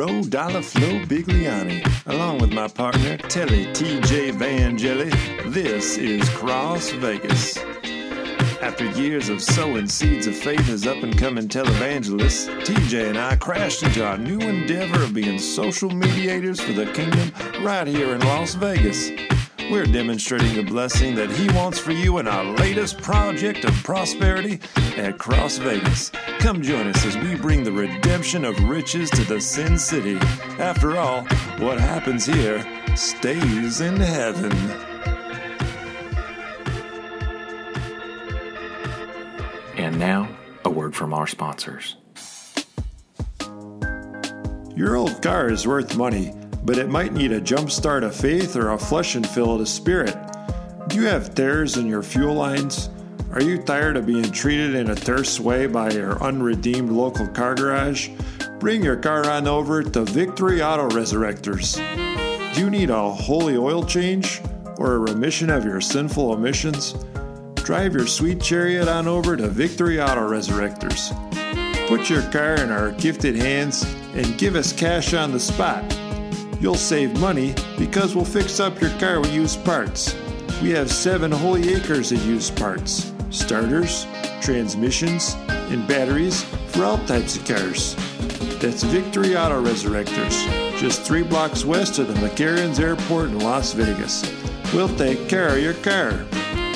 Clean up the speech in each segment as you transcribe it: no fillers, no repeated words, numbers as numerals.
Ro Dollar Flo Bigliani, along with my partner Telly TJ Vangeli. This is Cross Vegas. After years of sowing seeds of faith as up-and-coming televangelists, TJ and I crashed into our new endeavor of being social mediators for the kingdom right here in Las Vegas. We're demonstrating the blessing that He wants for you in our latest project of prosperity at Cross Vegas. Come join us as we bring the redemption of riches to the Sin City. After all, what happens here stays in heaven. And now, a word from our sponsors. Your old car is worth money, but it might need a jump start of faith or a flush and fill of the Spirit. Do you have tears in your fuel lines? Are you tired of being treated in a terse way by your unredeemed local car garage? Bring your car on over to Victory Auto Resurrectors. Do you need a holy oil change or a remission of your sinful emissions? Drive your sweet chariot on over to Victory Auto Resurrectors. Put your car in our gifted hands and give us cash on the spot. You'll save money because we'll fix up your car with used parts. We have 7 holy acres of used parts, starters, transmissions, and batteries for all types of cars. That's Victory Auto Resurrectors, just 3 blocks west of the McCarran's Airport in Las Vegas. We'll take care of your car.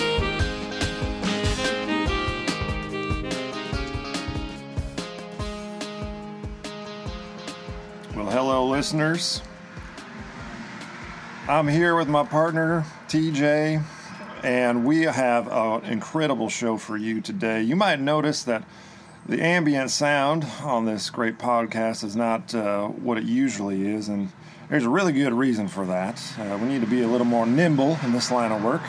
Well, hello, listeners. I'm here with my partner, TJ, and we have an incredible show for you today. You might notice that the ambient sound on this great podcast is not what it usually is, and there's a really good reason for that. We need to be a little more nimble in this line of work.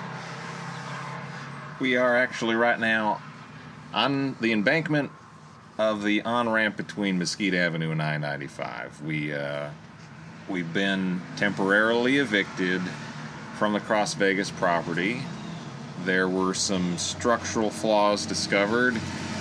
We are actually right now on the embankment of the on-ramp between Mesquite Avenue and I-95. We've been temporarily evicted from the Cross Vegas property. There were some structural flaws discovered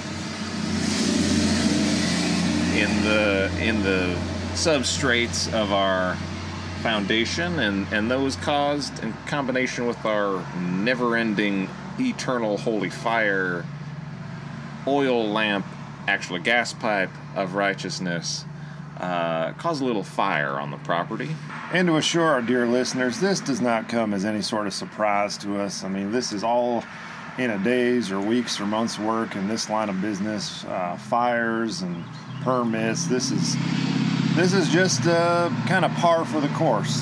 in the substrates of our foundation, and those caused, in combination with our never-ending eternal holy fire oil lamp, actually gas pipe of righteousness, caused a little fire on the property. And to assure our dear listeners, this does not come as any sort of surprise to us. I mean, this is all in a day's or weeks or months' work in this line of business. Fires and permits. This is just kind of par for the course.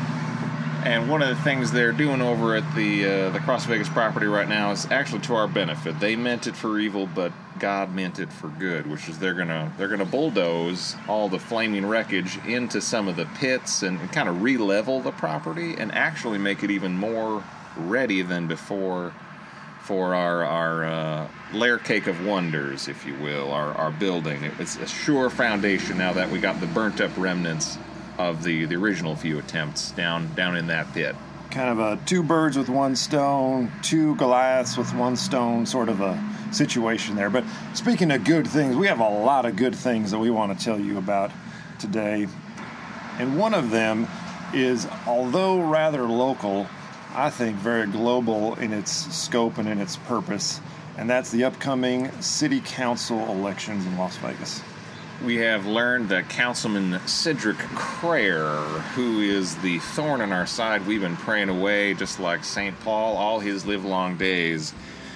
And one of the things they're doing over at the Cross Vegas property right now is actually to our benefit. They meant it for evil, but God meant it for good, which is they're gonna bulldoze all the flaming wreckage into some of the pits and kind of re-level the property and actually make it even more ready than before for our layer cake of wonders, if you will, our building. It's a sure foundation now that we got the burnt up remnants of the original few attempts down in that pit. Kind of a 2 birds with 1 stone, 2 Goliaths with 1 stone sort of a situation there. But speaking of good things, we have a lot of good things that we want to tell you about today. And one of them is, although rather local, I think very global in its scope and in its purpose, and that's the upcoming city council elections in Las Vegas. We have learned that Councilman Cedric Crayer, who is the thorn in our side we've been praying away, just like St. Paul, all his livelong days,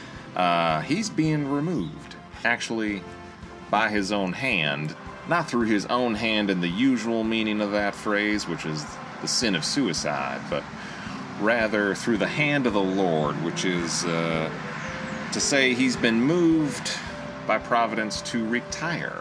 he's being removed, actually, by his own hand. Not through his own hand in the usual meaning of that phrase, which is the sin of suicide, but rather through the hand of the Lord, which is to say he's been moved by providence to retire.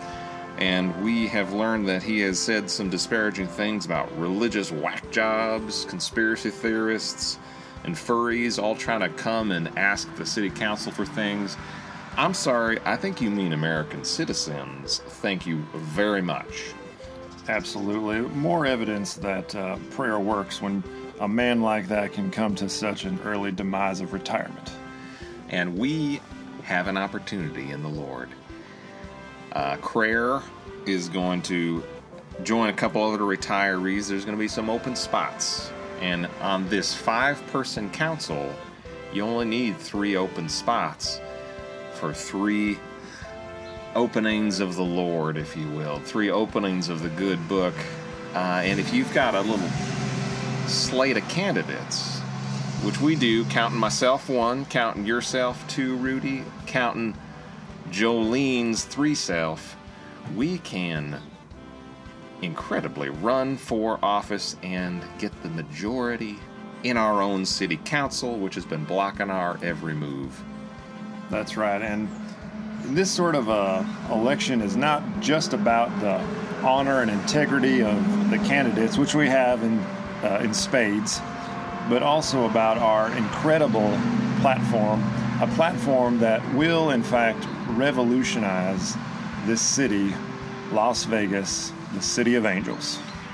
And we have learned that he has said some disparaging things about religious whack jobs, conspiracy theorists, and furries all trying to come and ask the city council for things. I'm sorry, I think you mean American citizens. Thank you very much. Absolutely. More evidence that prayer works when a man like that can come to such an early demise of retirement. And we have an opportunity in the Lord. Crayer is going to join a couple other retirees, there's going to be some open spots. And on this 5-person council, you only need 3 open spots for 3 openings of the Lord, if you will. 3 openings of the good book. And if you've got a little slate of candidates, which we do, counting myself 1, counting yourself 2, Rudy, counting Jolene's 3 self, we can incredibly run for office and get the majority in our own city council, which has been blocking our every move. That's right. And this sort of election is not just about the honor and integrity of the candidates, which we have in spades, but also about our incredible platform, a platform that will, in fact, revolutionize this city, Las Vegas, the City of Angels.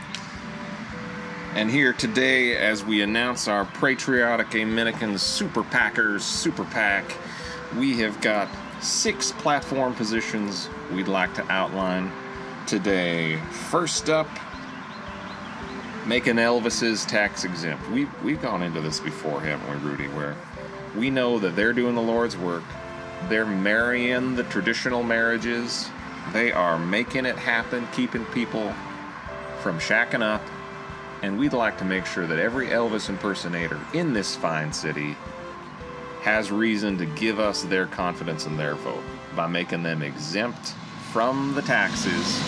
And here today, as we announce our Patriotic American Super Packers Super PAC, we have got 6 platform positions we'd like to outline today. First up, making Elvis's tax exempt. We've gone into this before, haven't we, Rudy, where we know that they're doing the Lord's work. They're marrying the traditional marriages. They are making it happen, keeping people from shacking up. And we'd like to make sure that every Elvis impersonator in this fine city has reason to give us their confidence and their vote by making them exempt from the taxes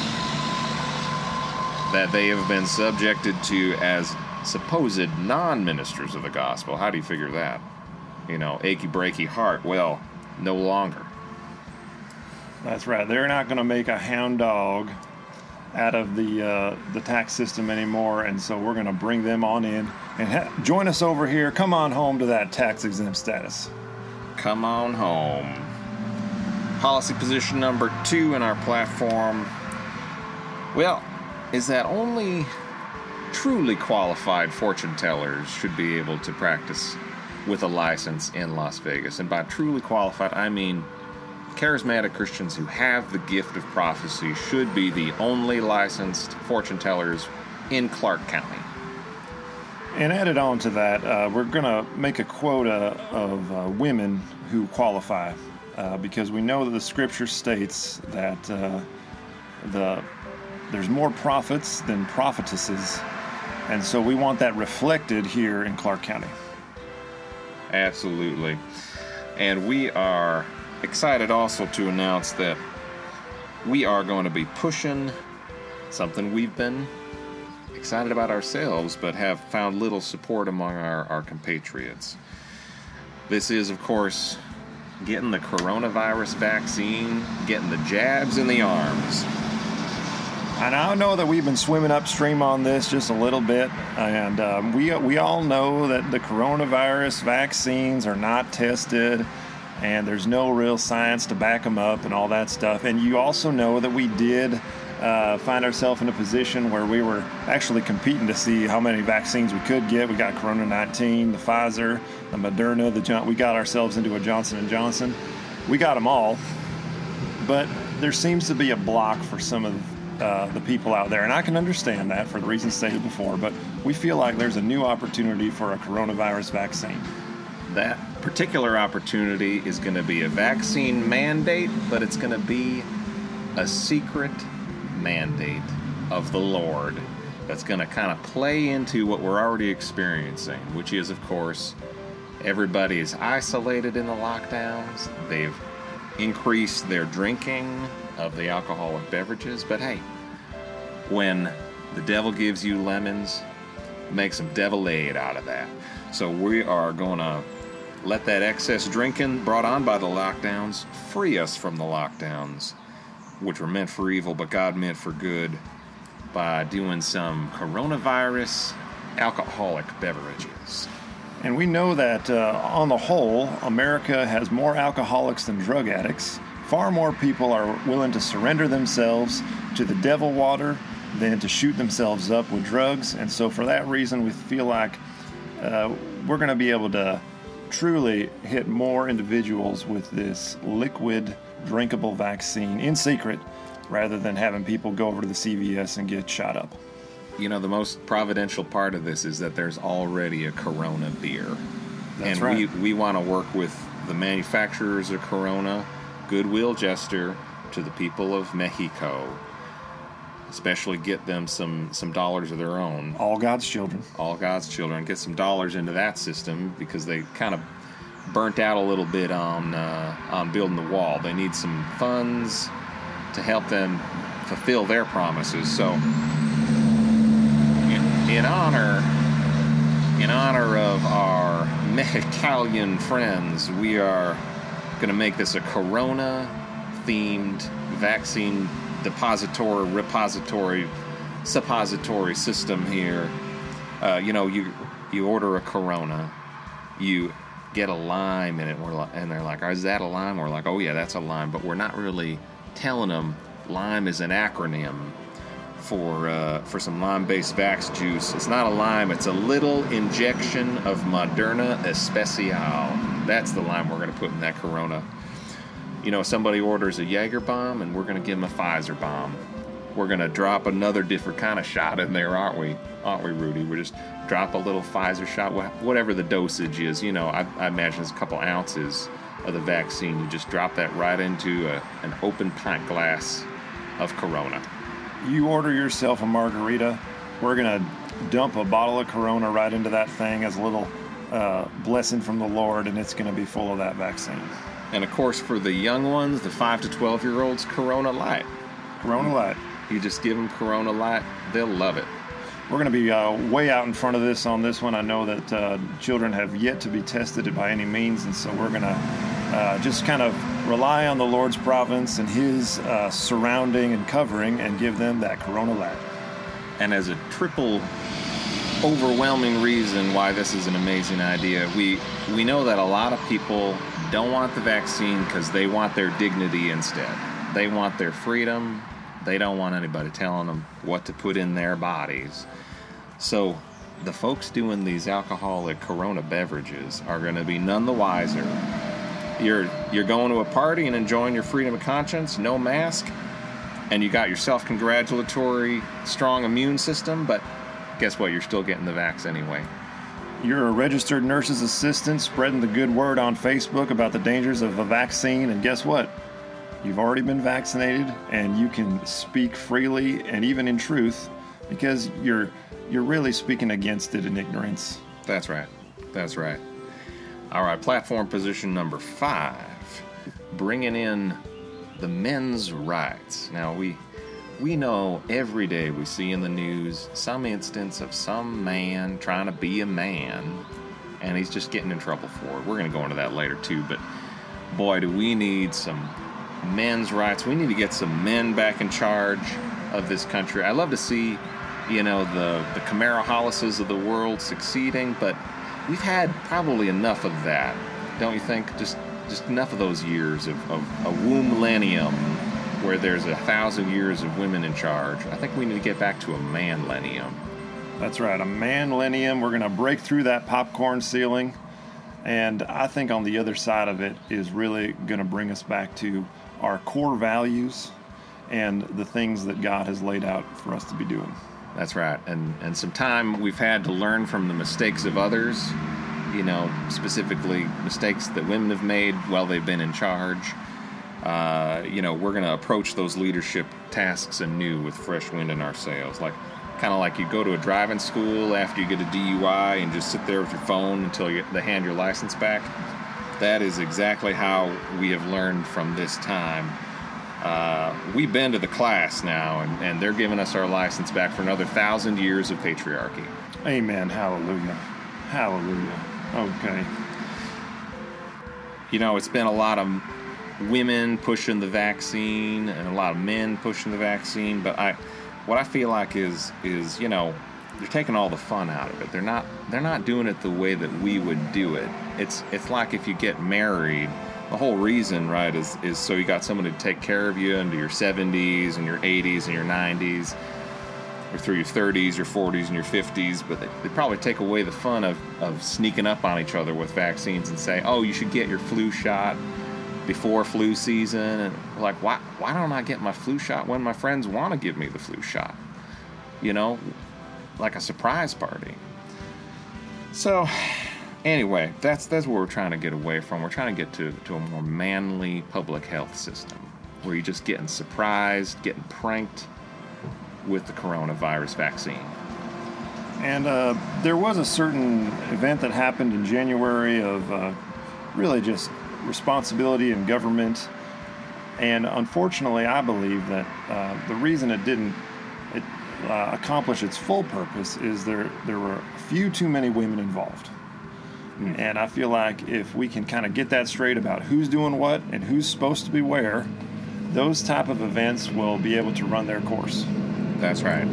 that they have been subjected to as supposed non-ministers of the gospel. How do you figure that? You know, achy breaky heart. Well, no longer. That's right. They're not going to make a hound dog out of the tax system anymore, and so we're going to bring them on in and join us over here. Come on home to that tax exempt status. Come on home. Policy position number 2 in our platform, well, is that only truly qualified fortune tellers should be able to practice with a license in Las Vegas. And by truly qualified, I mean charismatic Christians who have the gift of prophecy should be the only licensed fortune tellers in Clark County. And added on to that, we're going to make a quota of women who qualify because we know that the scripture states that there's more prophets than prophetesses, and so we want that reflected here in Clark County. Absolutely. And we are excited also to announce that we are going to be pushing something we've been excited about ourselves but have found little support among our compatriots. This is, of course, getting the coronavirus vaccine, getting the jabs in the arms. And I know that we've been swimming upstream on this just a little bit, and we all know that the coronavirus vaccines are not tested, and there's no real science to back them up and all that stuff. And you also know that we did find ourselves in a position where we were actually competing to see how many vaccines we could get. We got Corona-19, the Pfizer, the Moderna, we got ourselves into a Johnson & Johnson. We got them all, but there seems to be a block for some of the people out there, and I can understand that for the reasons stated before, but we feel like there's a new opportunity for a coronavirus vaccine. That particular opportunity is going to be a vaccine mandate, but it's going to be a secret mandate of the Lord that's going to kind of play into what we're already experiencing, which is, of course, everybody is isolated in the lockdowns. They've increased their drinking of the alcoholic beverages, but hey, when the devil gives you lemons, make some devilade out of that. So we are going to let that excess drinking brought on by the lockdowns free us from the lockdowns, which were meant for evil, but God meant for good, by doing some coronavirus alcoholic beverages. And we know that on the whole, America has more alcoholics than drug addicts. Far more people are willing to surrender themselves to the devil water than to shoot themselves up with drugs. And so for that reason, we feel like we're going to be able to truly hit more individuals with this liquid drinkable vaccine in secret rather than having people go over to the CVS and get shot up. You know, the most providential part of this is that there's already a Corona beer. That's and right. we want to work with the manufacturers of Corona, Goodwill Jester, to the people of Mexico. Especially get them some dollars of their own. All God's children. All God's children. Get some dollars into that system because they kind of burnt out a little bit on building the wall. They need some funds to help them fulfill their promises. So, in honor of our Mexicalian friends, we are going to make this a Corona-themed vaccine repository, suppository system here. You order a Corona, you get a lime in it, and they're like, is that a lime? We're like, oh yeah, that's a lime, but we're not really telling them lime is an acronym for some lime-based Vax juice. It's not a lime, it's a little injection of Moderna Especial. That's the lime we're going to put in that Corona. You know, somebody orders a Jaeger bomb, and we're going to give them a Pfizer bomb. We're going to drop another different kind of shot in there, aren't we? Aren't we, Rudy? We just drop a little Pfizer shot, whatever the dosage is. You know, I imagine it's a couple ounces of the vaccine. You just drop that right into an open pint glass of Corona. You order yourself a margarita. We're going to dump a bottle of Corona right into that thing as a little blessing from the Lord, and it's going to be full of that vaccine. And, of course, for the young ones, the 5 to 12-year-olds, Corona Light. Corona Light. You just give them Corona Light, they'll love it. We're going to be way out in front of this on this one. I know that children have yet to be tested by any means, and so we're going to just kind of rely on the Lord's providence and His surrounding and covering and give them that Corona Light. And as a triple overwhelming reason why this is an amazing idea, we know that a lot of people don't want the vaccine because they want their dignity instead. They want their freedom. They don't want anybody telling them what to put in their bodies. So the folks doing these alcoholic Corona beverages are going to be none the wiser. You're going to a party and enjoying your freedom of conscience, no mask, and you got your self-congratulatory strong immune system, but guess what? You're still getting the vax anyway. You're a registered nurse's assistant spreading the good word on Facebook about the dangers of a vaccine, and guess what? You've already been vaccinated, and you can speak freely and even in truth because you're really speaking against it in ignorance. That's right. That's right. All right, platform position number 5, bringing in the men's rights. Now, we know every day we see in the news some instance of some man trying to be a man, and he's just getting in trouble for it. We're going to go into that later, too, but boy, do we need some men's rights. We need to get some men back in charge of this country. I love to see, the Kamala Harrises of the world succeeding, but we've had probably enough of that, don't you think? Just enough of those years of a womb-lenium where there's 1,000 years of women in charge. I think we need to get back to a man-lenium. That's right, a man-lenium. We're going to break through that popcorn ceiling, and I think on the other side of it is really going to bring us back to our core values and the things that God has laid out for us to be doing. That's right. And some time we've had to learn from the mistakes of others, specifically mistakes that women have made while they've been in charge. We're going to approach those leadership tasks anew with fresh wind in our sails. Kind of like you go to a driving school after you get a DUI and just sit there with your phone until they hand your license back. That is exactly how we have learned from this time. We've been to the class now, and they're giving us our license back for another 1,000 years of patriarchy. Amen. Hallelujah. Hallelujah. Okay. It's been a lot of women pushing the vaccine and a lot of men pushing the vaccine, but what I feel like is they're taking all the fun out of it. They're not doing it the way that we would do it. It's like if you get married, the whole reason, right, is so you got someone to take care of you into your 70s and your 80s and your 90s, or through your 30s, your 40s, and your 50s, but they probably take away the fun of sneaking up on each other with vaccines and say, oh, you should get your flu shot, before flu season, and like, why don't I get my flu shot when my friends want to give me the flu shot? Like a surprise party. So, anyway, that's what we're trying to get away from. We're trying to get to a more manly public health system where you're just getting surprised, getting pranked with the coronavirus vaccine. And there was a certain event that happened in January of really just responsibility in government. And unfortunately, I believe that the reason it didn't accomplish its full purpose is there were a few too many women involved. And I feel like if we can kind of get that straight about who's doing what and who's supposed to be where, those type of events will be able to run their course. That's right.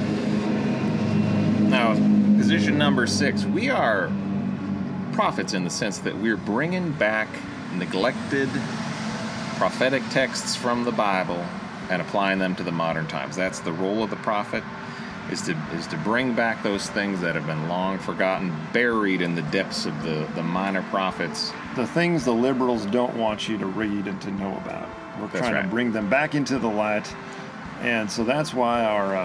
Now, position number 6, we are prophets in the sense that we're bringing back neglected prophetic texts from the Bible and applying them to the modern times. That's the role of the prophet, is to bring back those things that have been long forgotten, buried in the depths of the minor prophets. The things the liberals don't want you to read and to know about. We're trying to bring them back into the light. And so that's why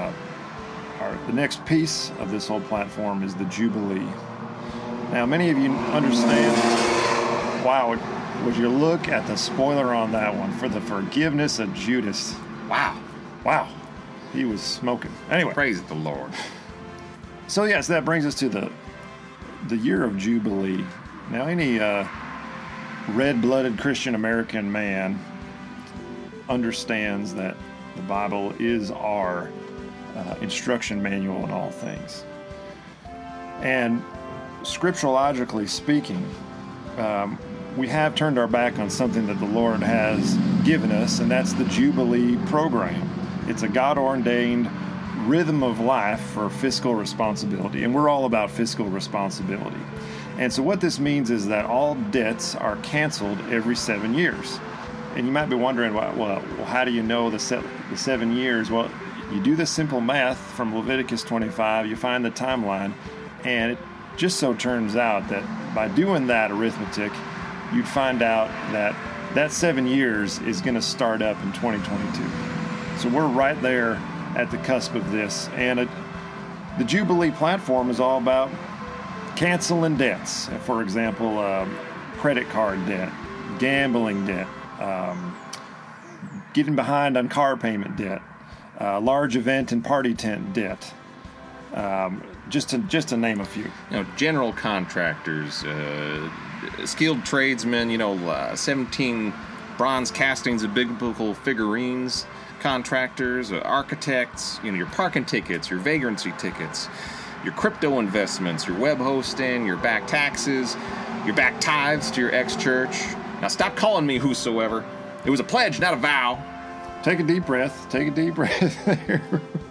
the next piece of this whole platform is the Jubilee. Now, many of you understand, wow, would you look at the spoiler on that one, for the forgiveness of Judas. Wow. He was smoking. Anyway. Praise the Lord. So, yes, that brings us to the year of Jubilee. Now, any red-blooded Christian American man understands that the Bible is our instruction manual in all things. And scripturologically speaking, we have turned our back on something that the Lord has given us, and that's the Jubilee program. It's a God-ordained rhythm of life for fiscal responsibility, and we're all about fiscal responsibility. And so what this means is that all debts are canceled every 7 years. And you might be wondering, well, how do you know the 7 years? Well, you do the simple math from Leviticus 25, you find the timeline, and it just so turns out that by doing that arithmetic, you'd find out that 7 years is going to start up in 2022. So we're right there at the cusp of this. And the Jubilee platform is all about canceling debts. For example, credit card debt, gambling debt, getting behind on car payment debt, large event and party tent debt, just to name a few. General contractors, skilled tradesmen, 17 bronze castings of biblical figurines, contractors, architects, your parking tickets, your vagrancy tickets, your crypto investments, your web hosting, your back taxes, your back tithes to your ex-church. Now stop calling me whosoever. It was a pledge, not a vow. Take a deep breath there.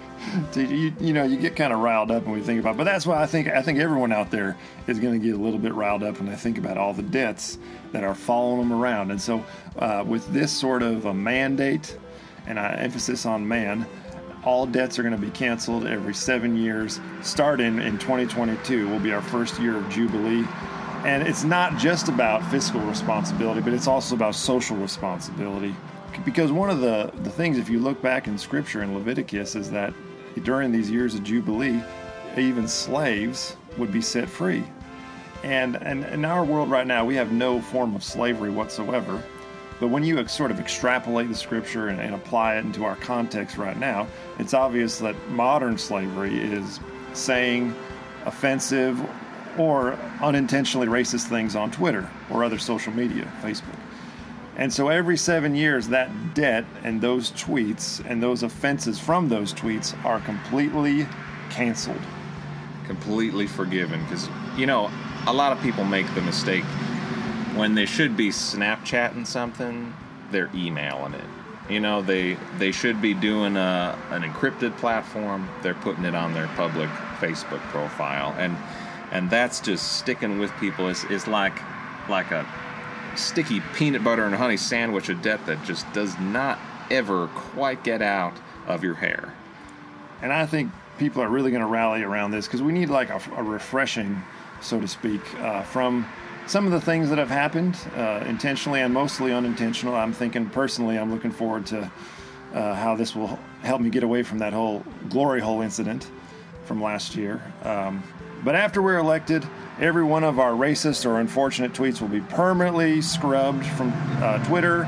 You get kind of riled up when we think about it. But that's why I think everyone out there is going to get a little bit riled up when they think about all the debts that are following them around. And so with this sort of a mandate, and emphasis on man, all debts are going to be canceled every 7 years. Starting in 2022 will be our first year of Jubilee. And it's not just about fiscal responsibility, but it's also about social responsibility. Because one of the things, if you look back in Scripture in Leviticus, is that during these years of Jubilee, even slaves would be set free. And in our world right now, we have no form of slavery whatsoever. But when you sort of extrapolate the Scripture and apply it into our context right now, it's obvious that modern slavery is saying offensive or unintentionally racist things on Twitter or other social media, Facebook. And so every 7 years, that debt and those tweets and those offenses from those tweets are completely canceled. Completely forgiven. Because, a lot of people make the mistake when they should be Snapchatting something, they're emailing it. They should be doing an encrypted platform. They're putting it on their public Facebook profile. And that's just sticking with people. It's like a sticky peanut butter and honey sandwich of debt that just does not ever quite get out of your hair. And I think people are really going to rally around this because we need like a refreshing, so to speak, from some of the things that have happened, intentionally and mostly unintentional. I'm thinking personally, I'm looking forward to how this will help me get away from that whole glory hole incident from last year. But after we're elected, every one of our racist or unfortunate tweets will be permanently scrubbed from Twitter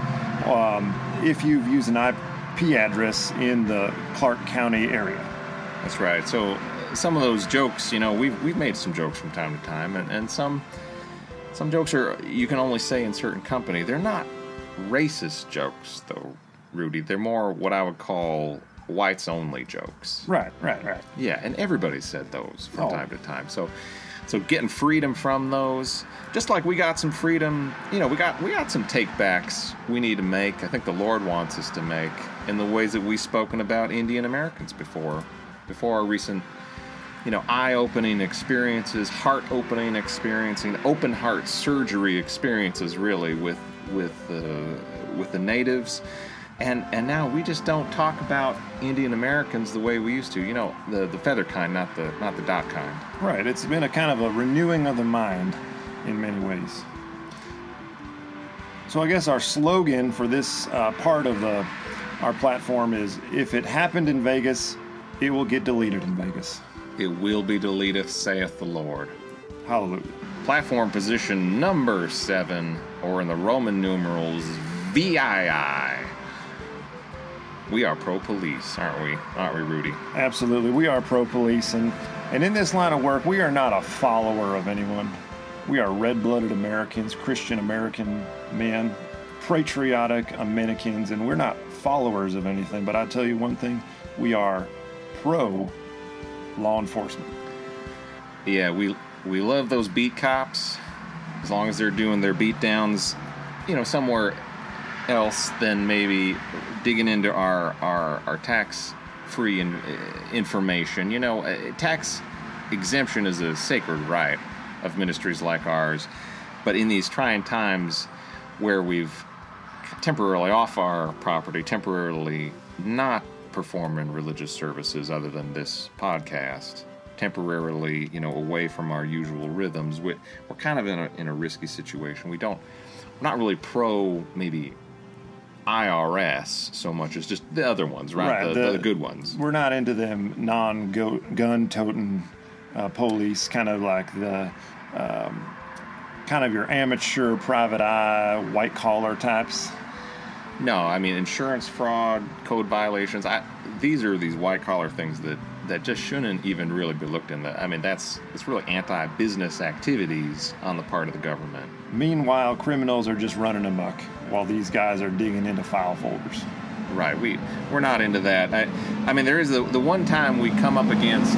if you've used an IP address in the Clark County area. That's right. So some of those jokes, we've made some jokes from time to time, and some jokes are you can only say in certain company. They're not racist jokes, though, Rudy. They're more what I would call whites-only jokes. Right. Yeah, and everybody said those from time to time. So getting freedom from those, just like we got some freedom, we got some take-backs we need to make. I think the Lord wants us to make in the ways that we've spoken about Indian Americans before our recent, eye-opening experiences, heart-opening experiencing, open-heart surgery experiences, really, with the natives. And now we just don't talk about Indian Americans the way we used to. The feather kind, not the dot kind. Right. It's been a kind of a renewing of the mind in many ways. So I guess our slogan for this part of our platform is, if it happened in Vegas, it will get deleted in Vegas. It will be deleted, saith the Lord. Hallelujah. Platform position number 7, or in the Roman numerals, VII. We are pro-police, aren't we, Rudy? Absolutely. We are pro-police, and in this line of work, we are not a follower of anyone. We are red-blooded Americans, Christian American men, patriotic Americans, and we're not followers of anything. But I tell you one thing, we are pro-law enforcement. Yeah, we love those beat cops, as long as they're doing their beat downs, somewhere else than maybe digging into our tax-free information. Tax exemption is a sacred right of ministries like ours, but in these trying times where we've temporarily off our property, temporarily not performing religious services other than this podcast, temporarily, away from our usual rhythms, we're kind of in a risky situation. We're not really pro maybe IRS so much as just the other ones, right? The good ones. We're not into them non-gun-toting police, kind of like the kind of your amateur, private eye, white-collar types. No, I mean insurance fraud, code violations. These are these white-collar things that just shouldn't even really be looked into. I mean, it's really anti-business activities on the part of the government. Meanwhile, criminals are just running amok while these guys are digging into file folders. Right. We're not into that. I mean, there is the one time we come up against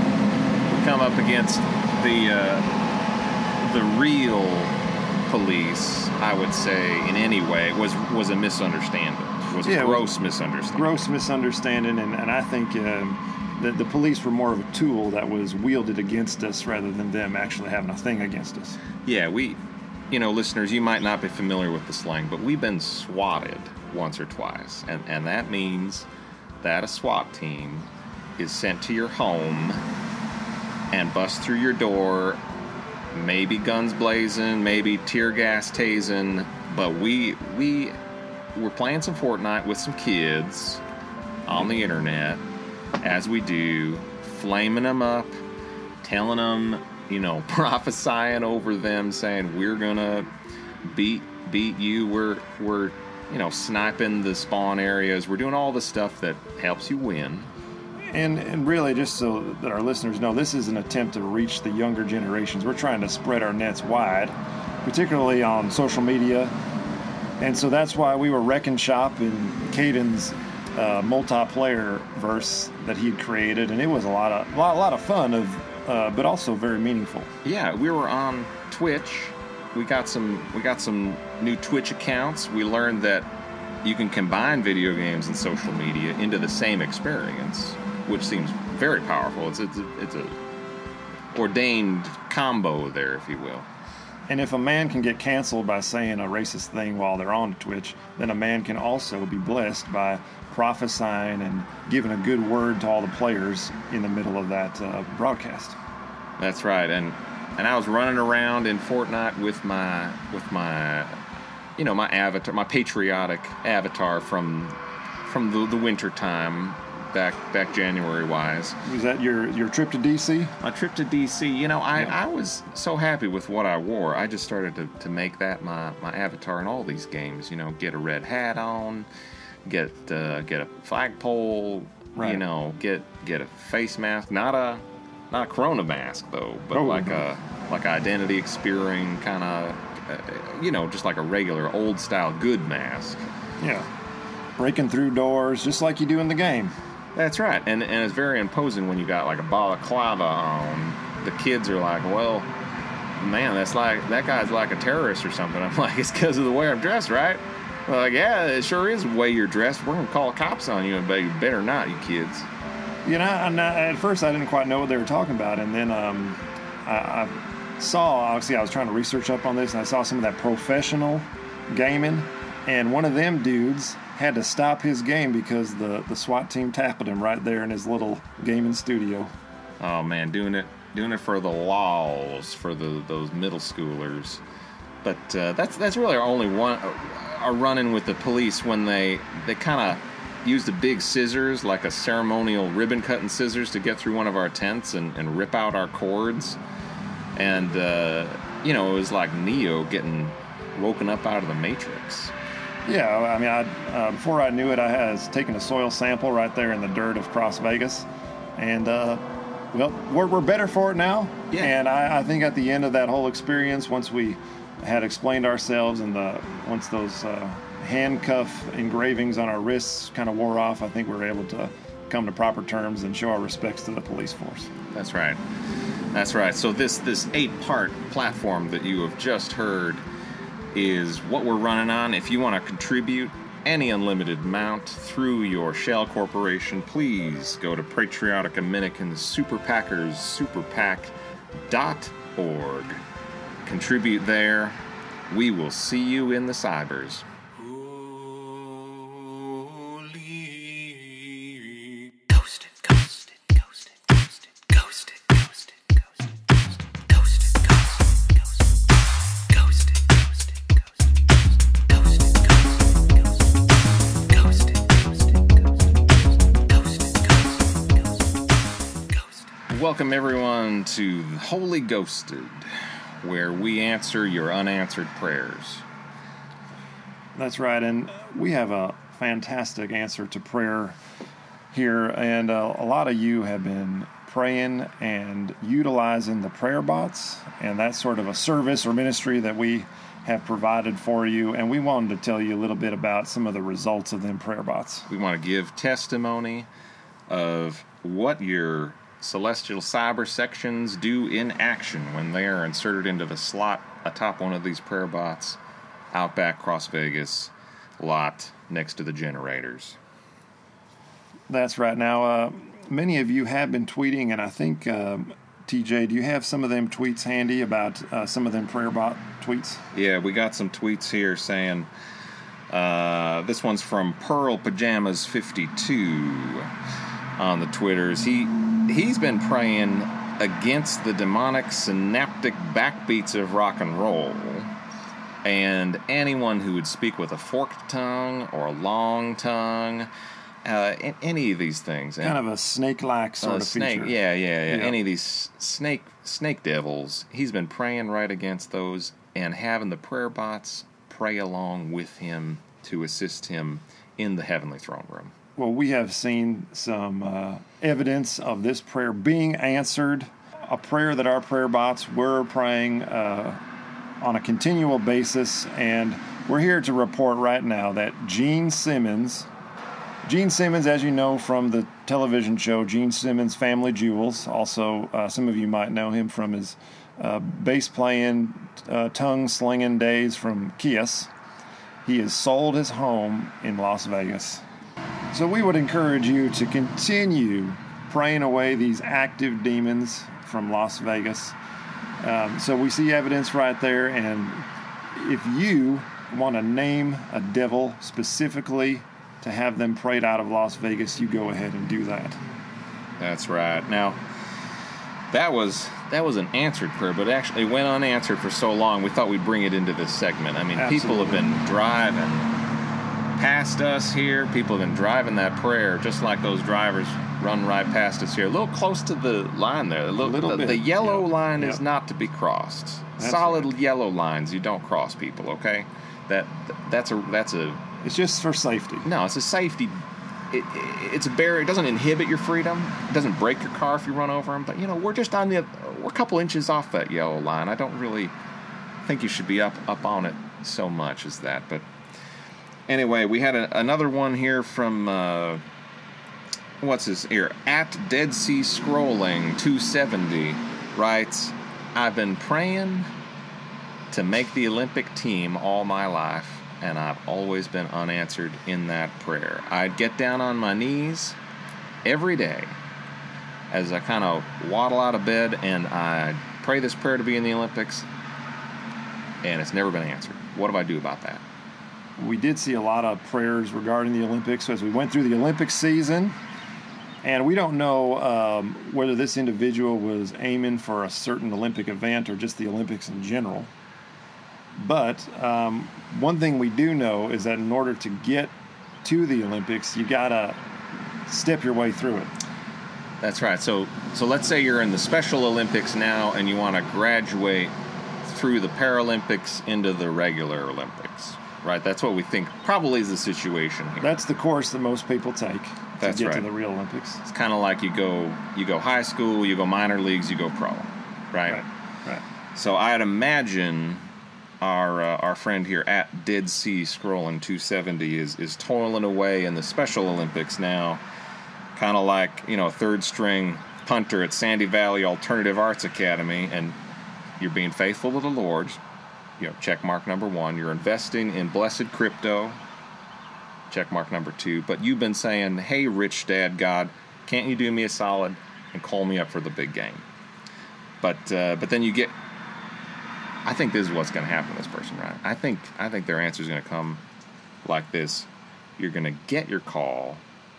the real police, I would say, in any way, was a misunderstanding. Gross misunderstanding. Gross misunderstanding, and I think the police were more of a tool that was wielded against us rather than them actually having a thing against us. Yeah, listeners, you might not be familiar with the slang, but we've been swatted once or twice, and that means that a SWAT team is sent to your home and busts through your door, maybe guns blazing, maybe tear gas tasing, but we were playing some Fortnite with some kids on the internet, as we do, flaming them up, telling them, prophesying over them, saying we're gonna beat you. We're sniping the spawn areas. We're doing all the stuff that helps you win. And really, just so that our listeners know, this is an attempt to reach the younger generations. We're trying to spread our nets wide, particularly on social media. And so that's why we were wrecking shop in Caden's multiplayer verse that he'd created, and it was a lot of fun, but also very meaningful. Yeah, we were on Twitch. We got some new Twitch accounts. We learned that you can combine video games and social media into the same experience, which seems very powerful. It's a ordained combo there, if you will. And if a man can get canceled by saying a racist thing while they're on Twitch, then a man can also be blessed by prophesying and giving a good word to all the players in the middle of that broadcast. That's right. And and I was running around in Fortnite with my my avatar, my patriotic avatar from the winter time back January wise. Was that your trip to DC? My trip to DC. I was so happy with what I wore. I just started to make that my avatar in all these games. Get a red hat on, get a flagpole. Right. Get a face mask, not a Corona mask though, but like an identity obscuring kind of, just like a regular old style good mask. Yeah, breaking through doors just like you do in the game. That's right, and it's very imposing when you got like a balaclava on. The kids are like, well, man, that guy's like a terrorist or something. I'm like, it's because of the way I'm dressed, right? They're like, yeah, it sure is the way you're dressed. We're gonna call cops on you, but you better not, you kids. At first I didn't quite know what they were talking about, and then I saw, obviously I was trying to research up on this, and I saw some of that professional gaming, and one of them dudes had to stop his game because the SWAT team tackled him right there in his little gaming studio. Oh man, doing it for the laws, for those middle schoolers. But that's really our only our run-in with the police, when they kind of used the big scissors, like a ceremonial ribbon-cutting scissors, to get through one of our tents and rip out our cords. And, it was like Neo getting woken up out of the Matrix. Yeah, I mean, before I knew it, I was taking a soil sample right there in the dirt of Cross Vegas. And, we're better for it now. Yeah. And I think at the end of that whole experience, once we had explained ourselves and once those handcuff engravings on our wrists kind of wore off, I think we were able to come to proper terms and show our respects to the police force. That's right. So this 8-part platform that you have just heard is what we're running on. If you want to contribute any unlimited amount through your shell corporation, please go to Patriotic Dominican Super Packers superpac.org. Contribute there. We will see you in the cybers. Welcome everyone to Holy Ghosted, where we answer your unanswered prayers. That's right, and we have a fantastic answer to prayer here, and a lot of you have been praying and utilizing the prayer bots, and that's sort of a service or ministry that we have provided for you, and we wanted to tell you a little bit about some of the results of them prayer bots. We want to give testimony of what your celestial cyber sections do in action when they are inserted into the slot atop one of these prayer bots, Outback Cross Vegas lot next to the generators. That's right. Now, many of you have been tweeting, and I think, TJ, do you have some of them tweets handy about some of them prayer bot tweets? Yeah, we got some tweets here saying, this one's from Pearl Pajamas 52 on the Twitters. He's been praying against the demonic synaptic backbeats of rock and roll, and anyone who would speak with a forked tongue or a long tongue, any of these things. Kind of a snake-like sort of snake, feature. Yeah. Any of these snake devils, he's been praying right against those and having the prayer bots pray along with him to assist him in the heavenly throne room. Well, we have seen some evidence of this prayer being answered, a prayer that our prayer bots were praying on a continual basis, and we're here to report right now that Gene Simmons, as you know from the television show Gene Simmons Family Jewels, also some of you might know him from his bass-playing, tongue-slinging days from Kiss. He has sold his home in Las Vegas. So we would encourage you to continue praying away these active demons from Las Vegas. So we see evidence right there, and if you want to name a devil specifically to have them prayed out of Las Vegas, you go ahead and do that. That's right. Now, that was that was an answered prayer, but actually it went unanswered for so long, we thought we'd bring it into this segment. I mean, Absolutely. People have been driving past us here. People have been driving that prayer just like those drivers run right past us here. A little close to the line there. The yellow line is not to be crossed. That's Solid right. yellow lines, you don't cross, people, okay? That's a It's just for safety. no, it's a safety. It's a barrier. It doesn't inhibit your freedom. It doesn't break your car if you run over them. But we're just we're a couple inches off that yellow line. I don't really think you should be up on it so much as that. But anyway, we had another one here from what's this here? At Dead Sea Scrolling 270 writes, I've been praying to make the Olympic team all my life, and I've always been unanswered in that prayer. I'd get down on my knees every day as I kind of waddle out of bed, and I'd pray this prayer to be in the Olympics, and it's never been answered. What do I do about that? We did see a lot of prayers regarding the Olympics as we went through the Olympic season. And we don't know whether this individual was aiming for a certain Olympic event or just the Olympics in general. But one thing we do know is that in order to get to the Olympics, you got to step your way through it. That's right. So let's say you're in the Special Olympics now and you want to graduate through the Paralympics into the regular Olympics, right? That's what we think probably is the situation here. That's the course that most people take to That's get right. to the real Olympics. It's kind of like you go high school, you go minor leagues, you go pro, right? Right. So I'd imagine our friend here at Dead Sea Scrolling 270 is toiling away in the Special Olympics now, kind of like a third string punter at Sandy Valley Alternative Arts Academy, and you're being faithful to the Lord. Check mark number 1. You're investing in blessed crypto. Check mark number 2. But you've been saying, hey, rich dad God, can't you do me a solid and call me up for the big game? But then you get, I think this is what's going to happen to this person, right? I think their answer is going to come like this. You're going to get your call,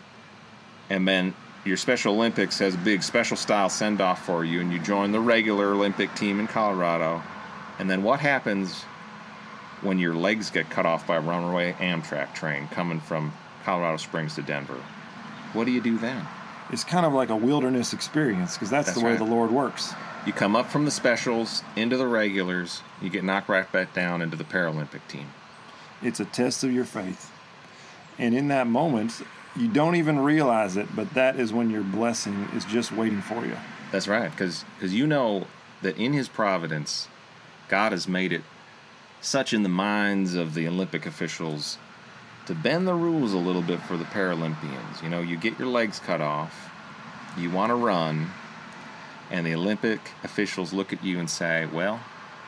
and then your Special Olympics has a big special style send-off for you, and you join the regular Olympic team in Colorado. And then what happens when your legs get cut off by a runaway Amtrak train coming from Colorado Springs to Denver? What do you do then? It's kind of like a wilderness experience because that's the way right. the Lord works. You come up from the specials into the regulars, you get knocked right back down into the Paralympic team. It's a test of your faith. And in that moment, you don't even realize it, but that is when your blessing is just waiting for you. That's right, because you know that in His providence, God has made it such in the minds of the Olympic officials to bend the rules a little bit for the Paralympians. You get your legs cut off, you want to run, and the Olympic officials look at you and say, well,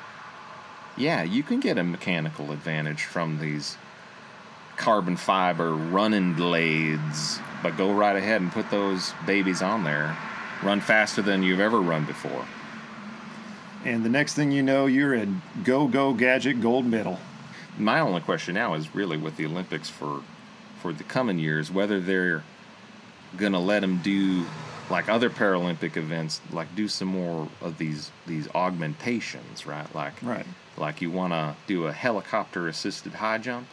yeah, you can get a mechanical advantage from these carbon fiber running blades, but go right ahead and put those babies on there. Run faster than you've ever run before. And the next thing you know, you're a go gadget gold medal. My only question now is really with the Olympics for the coming years, whether they're going to let them do like other Paralympic events, like do some more of these augmentations, right? Like you want to do a helicopter-assisted high jump,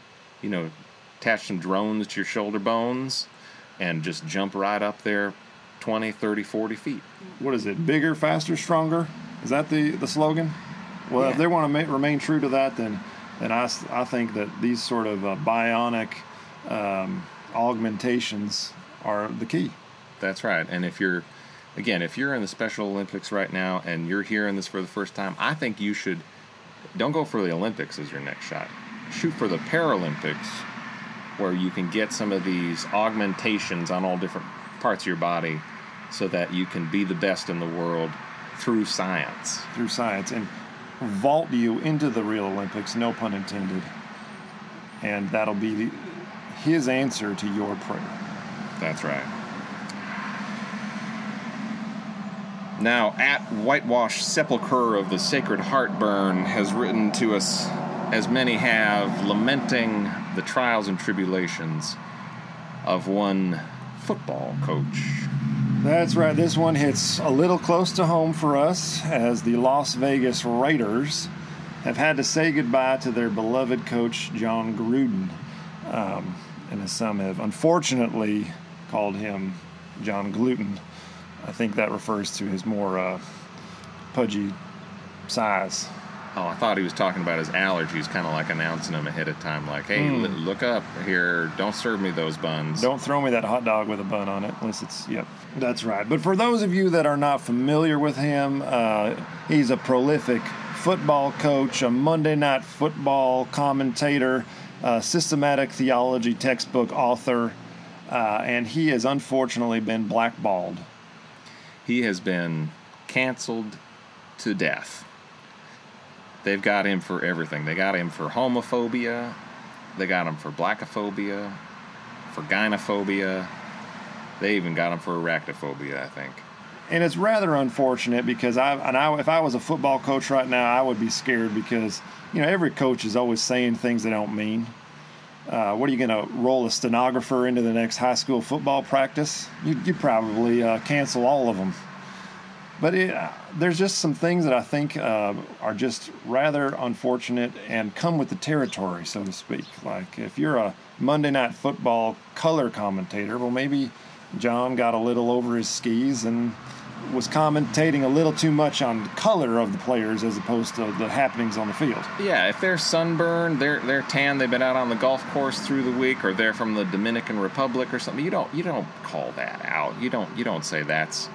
attach some drones to your shoulder bones and just jump right up there 20, 30, 40 feet. What is it? Bigger, faster, stronger? Is that the slogan? Well, Yeah. If they want to remain true to that, then I think that these sort of bionic augmentations are the key. That's right. And if you're in the Special Olympics right now and you're hearing this for the first time, I think you should don't go for the Olympics as your next shot. Shoot for the Paralympics, where you can get some of these augmentations on all different parts of your body so that you can be the best in the world through science. And vault you into the real Olympics, no pun intended. And that'll be His answer to your prayer. That's right. Now, at Whitewash Sepulchre of the Sacred Heartburn has written to us, as many have, lamenting the trials and tribulations of one football coach That's right. This one hits a little close to home for us, as the Las Vegas Raiders have had to say goodbye to their beloved coach, John Gruden. And as some have unfortunately called him John Gluten, I think that refers to his more pudgy size. Oh, I thought he was talking about his allergies, kind of like announcing them ahead of time, like, hey, look up here, don't serve me those buns. Don't throw me that hot dog with a bun on it, unless it's, yep, that's right. But for those of you that are not familiar with him, he's a prolific football coach, a Monday Night Football commentator, systematic theology textbook author, and he has unfortunately been blackballed. He has been canceled to death. They've got him for everything. They got him for homophobia. They got him for blackophobia, for gynophobia. They even got him for arachnophobia, I think. And it's rather unfortunate because if I was a football coach right now, I would be scared because, every coach is always saying things they don't mean. What are you going to roll a stenographer into the next high school football practice? You'd probably cancel all of them. But there's just some things that I think are just rather unfortunate and come with the territory, so to speak. Like if you're a Monday Night Football color commentator, well, maybe John got a little over his skis and was commentating a little too much on the color of the players as opposed to the happenings on the field. Yeah, if they're sunburned, they're tan, they've been out on the golf course through the week, or they're from the Dominican Republic or something, you don't call that out. You don't say that's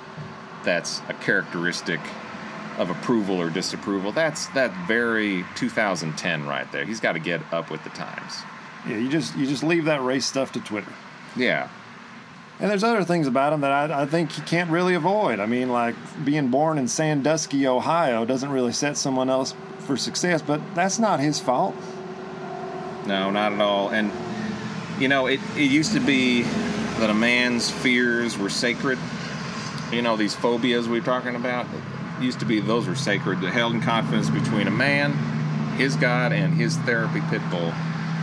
a characteristic of approval or disapproval. That's very 2010 right there. He's got to get up with the times. Yeah, you just leave that race stuff to Twitter. Yeah. And there's other things about him that I think he can't really avoid. I mean, like being born in Sandusky, Ohio doesn't really set someone else for success, but that's not his fault. No, not at all. And, it used to be that a man's fears were sacred. These phobias we're talking about, it used to be those were sacred. They're held in confidence between a man, his God, and his therapy pit bull.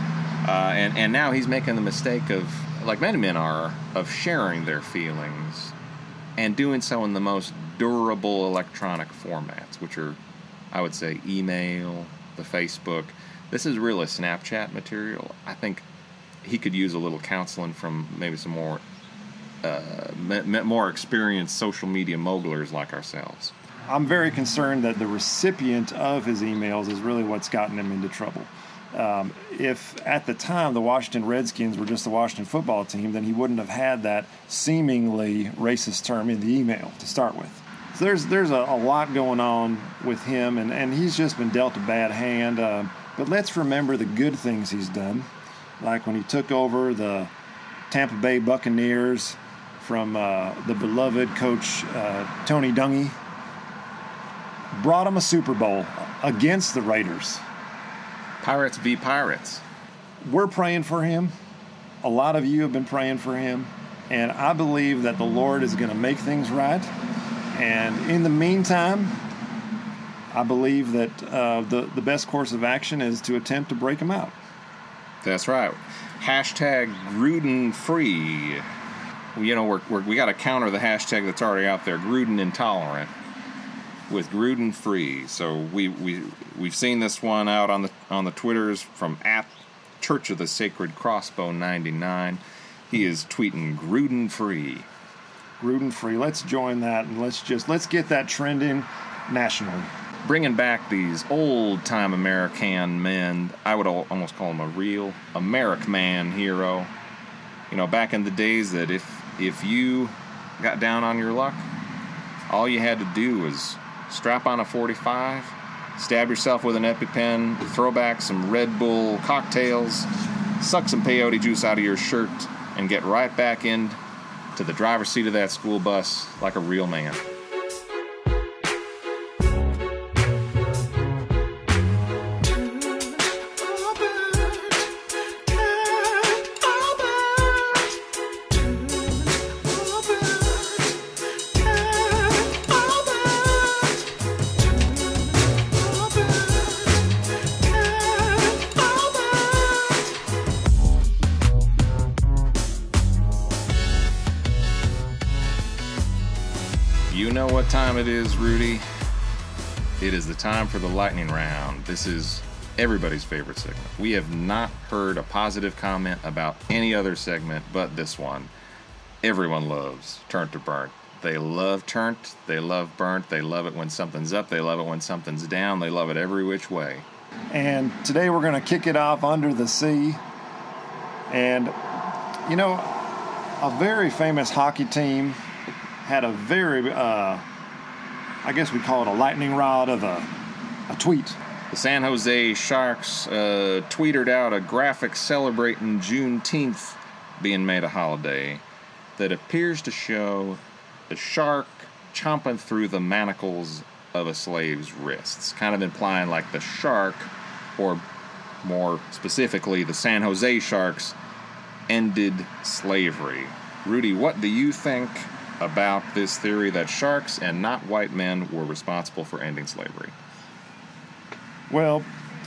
And now he's making the mistake of, like many men are, of sharing their feelings and doing so in the most durable electronic formats, which are, I would say, email, the Facebook. This is really Snapchat material. I think he could use a little counseling from maybe some more experienced social media mogulers like ourselves. I'm very concerned that the recipient of his emails is really what's gotten him into trouble. If at the time the Washington Redskins were just the Washington football team, then he wouldn't have had that seemingly racist term in the email to start with. So there's a lot going on with him, and he's just been dealt a bad hand. But let's remember the good things he's done, like when he took over the Tampa Bay Buccaneers from the beloved coach Tony Dungy, brought him a Super Bowl against the Raiders. Pirates v. Pirates. We're praying for him. A lot of you have been praying for him. And I believe that the Lord is going to make things right. And in the meantime, I believe that the best course of action is to attempt to break him out. That's right. Hashtag Gruden free. We got to counter the hashtag that's already out there, Gruden intolerant, with Gruden free. So we've seen this one out on the Twitters from @Church of the Sacred Crossbow 99. He is tweeting Gruden free. Gruden free. Let's join that and let's get that trending nationally. Bringing back these old-time American men. I would almost call him a real American hero. Back in the days that if you got down on your luck, all you had to do was strap on a 45, stab yourself with an EpiPen, throw back some Red Bull cocktails, suck some peyote juice out of your shirt, and get right back into the driver's seat of that school bus like a real man. You know what time it is, Rudy. It is the time for the lightning round. This is everybody's favorite segment. We have not heard a positive comment about any other segment but this one. Everyone loves Turnt or Burnt. They love Turnt. They love Burnt. They love it when something's up. They love it when something's down. They love it every which way. And today we're going to kick it off under the sea. And, you know, a very famous hockey team had a very, I guess we call it a lightning rod of a tweet. The San Jose Sharks tweeted out a graphic celebrating Juneteenth being made a holiday that appears to show a shark chomping through the manacles of a slave's wrists, kind of implying like the shark, or more specifically, the San Jose Sharks, ended slavery. Rudy, what do you think about this theory that sharks and not white men were responsible for ending slavery? Well,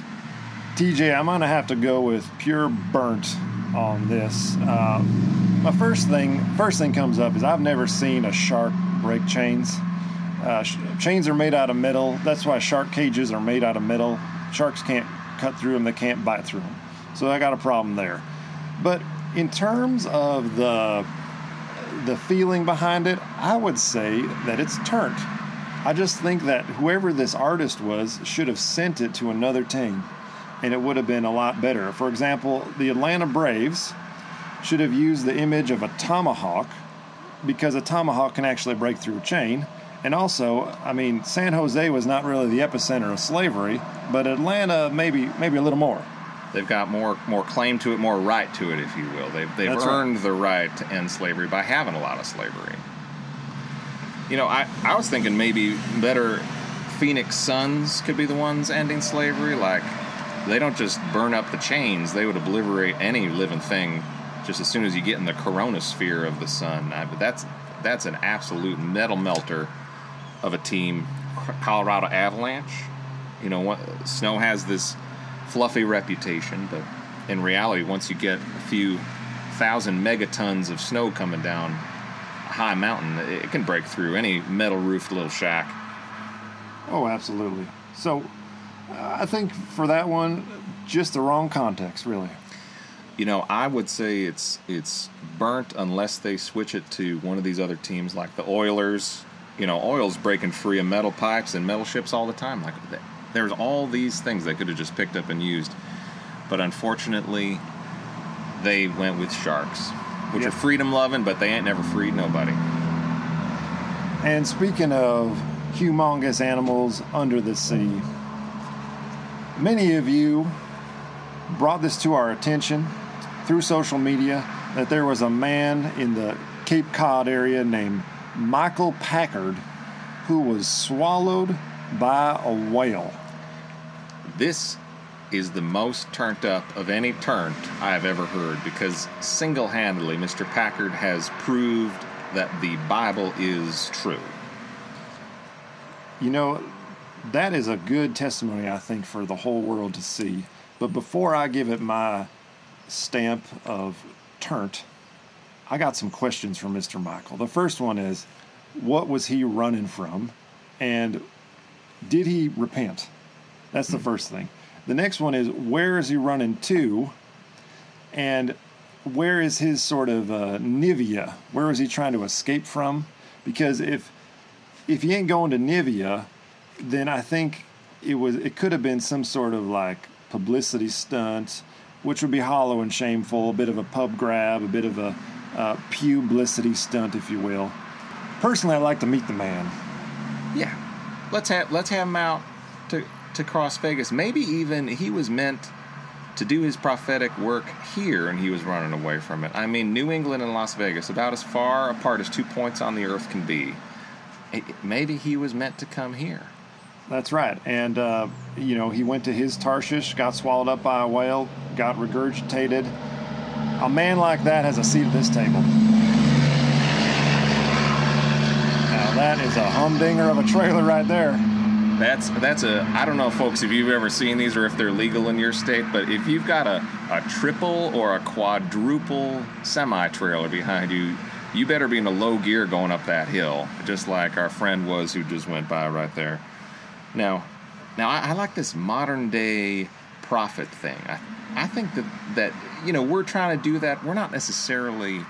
TJ, I'm going to have to go with pure burnt on this. My first thing comes up is I've never seen a shark break chains. Chains are made out of metal. That's why shark cages are made out of metal. Sharks can't cut through them. They can't bite through them. So I got a problem there. But in terms of the feeling behind it, I would say that it's Turnt. I just think that whoever this artist was should have sent it to another team, and it would have been a lot better. For example, the Atlanta Braves should have used the image of a tomahawk, because a tomahawk can actually break through a chain. And also, I mean, San Jose was not really the epicenter of slavery, but Atlanta maybe a little more. They've got more claim to it, more right to it, if you will. They've earned the right to end slavery by having a lot of slavery. You know, I was thinking maybe better Phoenix Suns could be the ones ending slavery. Like, they don't just burn up the chains. They would obliterate any living thing just as soon as you get in the coronasphere of the sun. But that's an absolute metal melter of a team. Colorado Avalanche. You know, Snow has this fluffy reputation, but in reality, once you get a few thousand megatons of snow coming down a high mountain, it can break through any metal-roofed little shack. Oh, absolutely. So I think for that one, just the wrong context, really. You know, I would say it's burnt unless they switch it to one of these other teams like the Oilers. You know, oil's breaking free of metal pipes and metal ships all the time. Like, there's all these things they could have just picked up and used. But unfortunately, they went with sharks, which are freedom-loving, but they ain't never freed nobody. And speaking of humongous animals under the sea, many of you brought this to our attention through social media that there was a man in the Cape Cod area named Michael Packard who was swallowed by a whale. This is the most turned up of any turnt I have ever heard, because single-handedly Mr. Packard has proved that the Bible is true. You know, that is a good testimony, I think, for the whole world to see. But before I give it my stamp of turnt, I got some questions from Mr. Michael. The first one is, what was he running from? And did he repent? That's the first thing. The next one is, where is he running to? And where is his sort of Nivea? Where is he trying to escape from? Because if he ain't going to Nivea, then I think it could have been some sort of like publicity stunt, which would be hollow and shameful, a bit of a pub grab, a bit of a publicity stunt, if you will. Personally, I'd like to meet the man. Yeah, let's have him out to cross Vegas. Maybe even he was meant to do his prophetic work here, and he was running away from it. I mean, New England and Las Vegas, about as far apart as 2 points on the earth can be. Maybe he was meant to come here. That's right. And, you know, he went to his Tarshish, got swallowed up by a whale, got regurgitated. A man like that has a seat at this table. Now, that is a humdinger of a trailer right there. That's a, I don't know, folks, if you've ever seen these or if they're legal in your state, but if you've got a triple or a quadruple semi-trailer behind you, you better be in a low gear going up that hill, just like our friend was who just went by right there. Now I like this modern day prophet thing. I think that we're trying to do that. We're not necessarily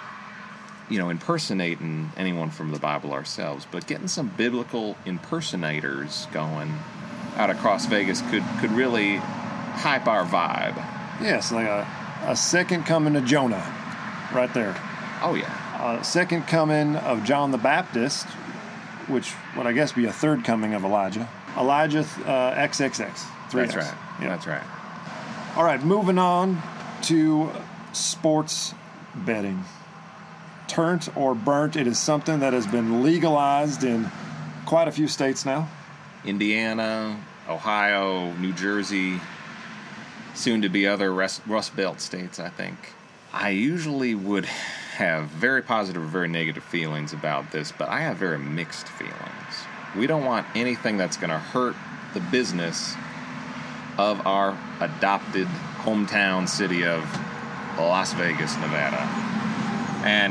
impersonating anyone from the Bible ourselves, but getting some biblical impersonators going out across Vegas could really hype our vibe. Yes, like a second coming of Jonah right there. Oh, yeah. A second coming of John the Baptist, which would I guess be a third coming of Elijah. Elijah XXX. 3X. That's right. Yeah. That's right. All right, moving on to sports betting. Turnt or burnt, it is something that has been legalized in quite a few states now. Indiana, Ohio, New Jersey, soon to be other Rust Belt states, I think. I usually would have very positive or very negative feelings about this, but I have very mixed feelings. We don't want anything that's going to hurt the business of our adopted hometown city of Las Vegas, Nevada. And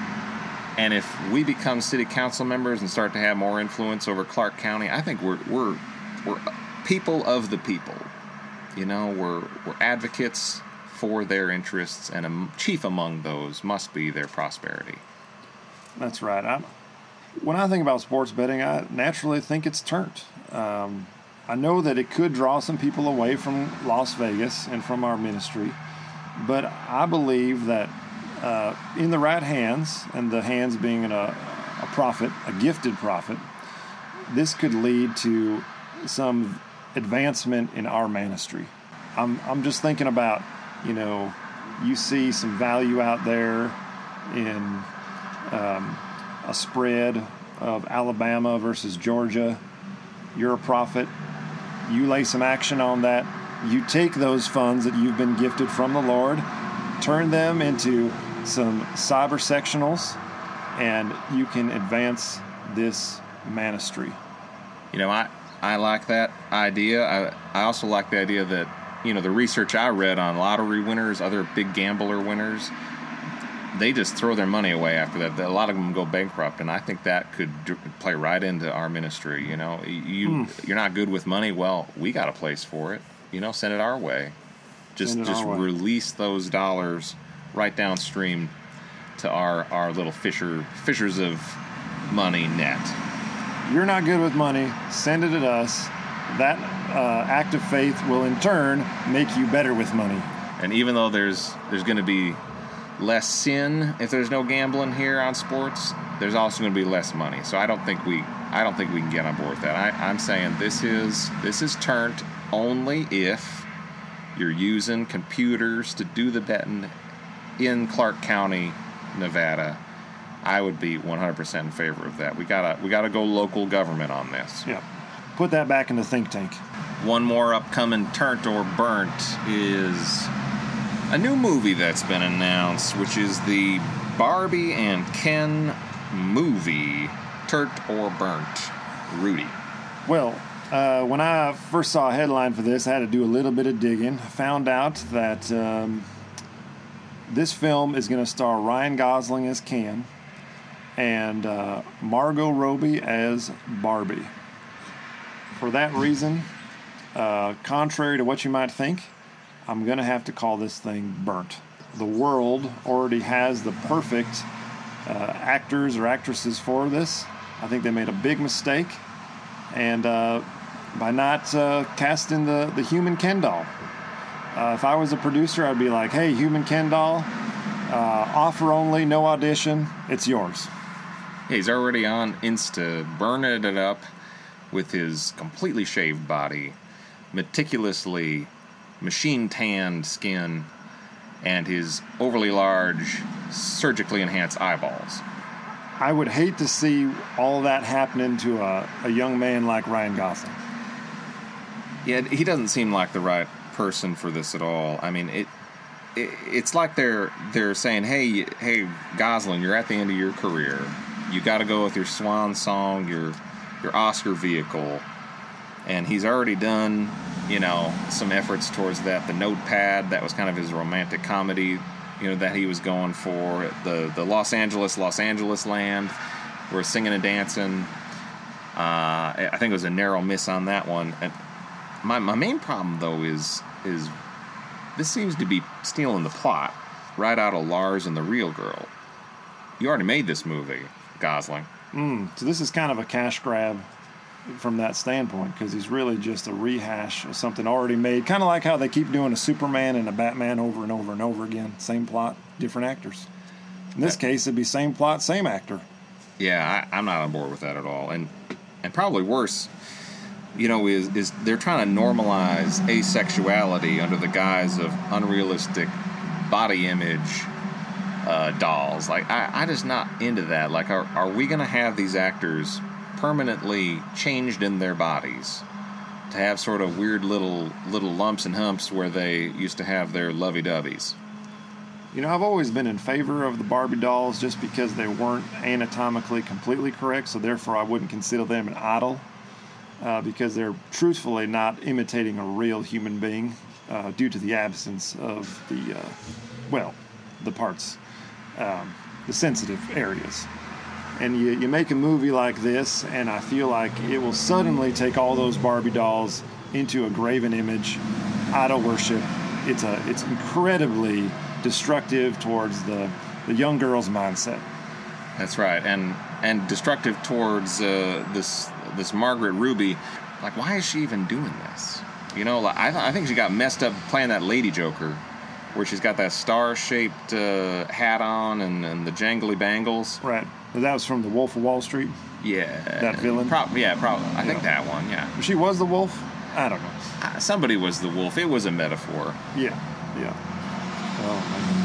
if we become city council members and start to have more influence over Clark County, I think we're people of the people. We're advocates for their interests, and chief among those must be their prosperity. That's right. When I think about sports betting, I naturally think it's Turnt. I know that it could draw some people away from Las Vegas and from our ministry, but I believe that in the right hands, and the hands being a prophet, a gifted prophet, this could lead to some advancement in our ministry. I'm just thinking about, you see some value out there in a spread of Alabama versus Georgia. You're a prophet. You lay some action on that. You take those funds that you've been gifted from the Lord, turn them into some cyber sectionals, and you can advance this ministry. I like that idea. I also like the idea that, the research I read on lottery winners, other big gambler winners, they just throw their money away after that. A lot of them go bankrupt, and I think that could play right into our ministry. You're not good with money. Well, we got a place for it. Send it our way. Just release those dollars right downstream to our little fishers of money net. You're not good with money. Send it at us. That act of faith will in turn make you better with money. And even though there's going to be less sin if there's no gambling here on sports, there's also going to be less money. So I don't think we can get on board with that. I'm saying this is Turnt only if you're using computers to do the betting in Clark County, Nevada. I would be 100% in favor of that. We gotta go local government on this. Yeah, put that back in the think tank. One more upcoming Turnt or Burnt is a new movie that's been announced, which is the Barbie and Ken movie, Turnt or Burnt. Rudy. Well, when I first saw a headline for this, I had to do a little bit of digging. I found out that this film is going to star Ryan Gosling as Ken and Margot Robbie as Barbie. For that reason, contrary to what you might think, I'm going to have to call this thing burnt. The world already has the perfect actors or actresses for this. I think they made a big mistake, and by not casting the human Ken doll. If I was a producer, I'd be like, hey, human Ken doll, offer only, no audition, it's yours. He's already on Insta, burning it up with his completely shaved body, meticulously machine-tanned skin, and his overly large, surgically enhanced eyeballs. I would hate to see all of that happening to a young man like Ryan Gosling. Yeah, he doesn't seem like the right person for this at all. I mean, it's like they're saying, hey, Gosling, you're at the end of your career. You got to go with your swan song, your Oscar vehicle, and he's already done, some efforts towards that. The Notepad, that was kind of his romantic comedy, that he was going for. The Los Angeles land. We're singing and dancing. I think it was a narrow miss on that one. And my main problem, though, is this seems to be stealing the plot right out of Lars and the Real Girl. You already made this movie, Gosling. So this is kind of a cash grab from that standpoint, because he's really just a rehash of something already made. Kind of like how they keep doing a Superman and a Batman over and over and over again. Same plot, different actors. In this case, it'd be same plot, same actor. Yeah, I'm not on board with that at all. And probably worse, is they're trying to normalize asexuality under the guise of unrealistic body image dolls. Like, I just not into that. Like, are we going to have these actors permanently changed in their bodies to have sort of weird little lumps and humps where they used to have their lovey-doveys? I've always been in favor of the Barbie dolls just because they weren't anatomically completely correct, so therefore I wouldn't consider them an idol, because they're truthfully not imitating a real human being due to the absence of the parts, the sensitive areas. And you make a movie like this, and I feel like it will suddenly take all those Barbie dolls into a graven image, idol worship. It's incredibly destructive towards the young girl's mindset. That's right, and destructive towards this Margaret Ruby. Like, why is she even doing this? I think she got messed up playing that Lady Joker, where she's got that star-shaped hat on and the jangly bangles. Right. That was from The Wolf of Wall Street? Yeah. That villain? Probably. I think that one, yeah. She was the wolf? I don't know. Somebody was the wolf. It was a metaphor. Yeah. Oh,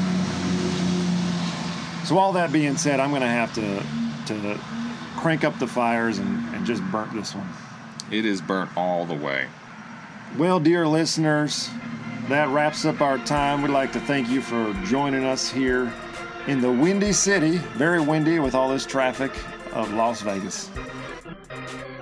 man. So all that being said, I'm going to have to crank up the fires and just burnt this one. It is burnt all the way. Well, dear listeners, that wraps up our time. We'd like to thank you for joining us here in the windy city, very windy with all this traffic, of Las Vegas.